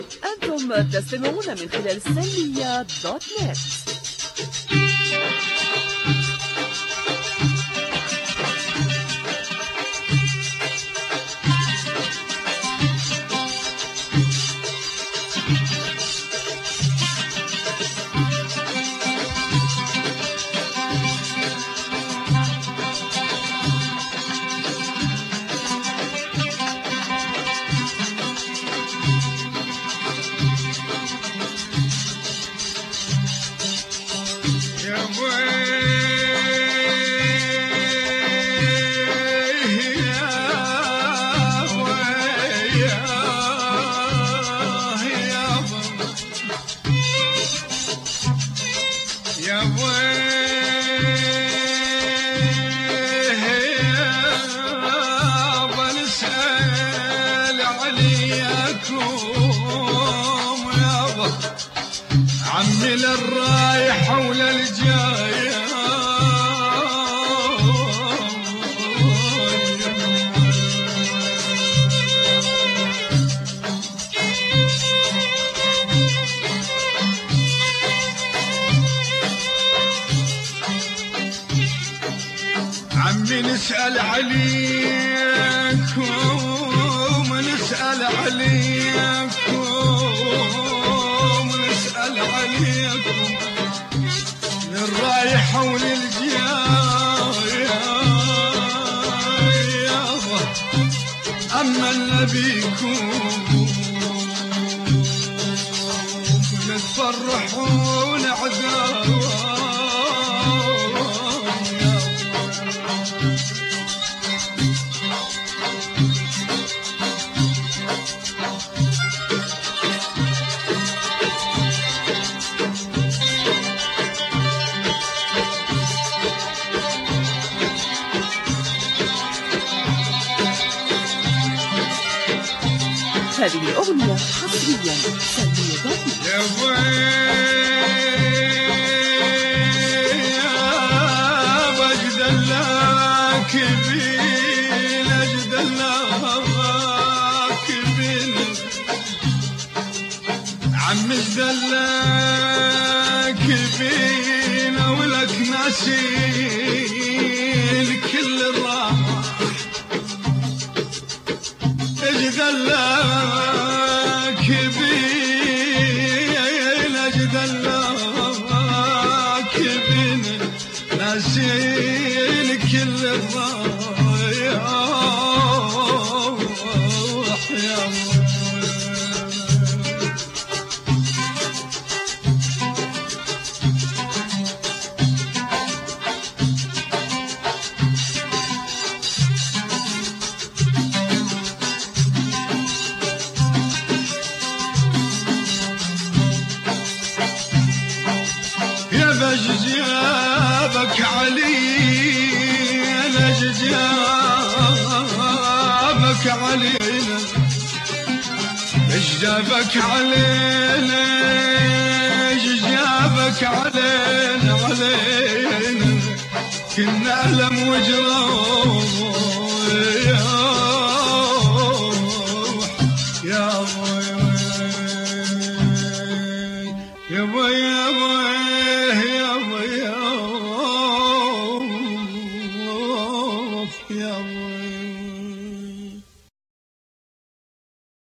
أنتم تستمعون من خلال سلمية دوت نت. عمي للرايحة وللجاية عمي نسأل عليكم نسأل عليكم عليكم للرايحة وللجاية أما نبيكم تفرحون عذاب هذه أغنية حصريا سلمية دوت نت. يا ويل أجد الله كبير أجد الله كبير عم أجد الله كبير ولك ناسين كل الراح أجد الله ناسين كل الرايح يا جابك علينا جابك علينا جابك علينا جابك علينا علينا كنا ألم وجروح يا بوي يا بوي يا بوي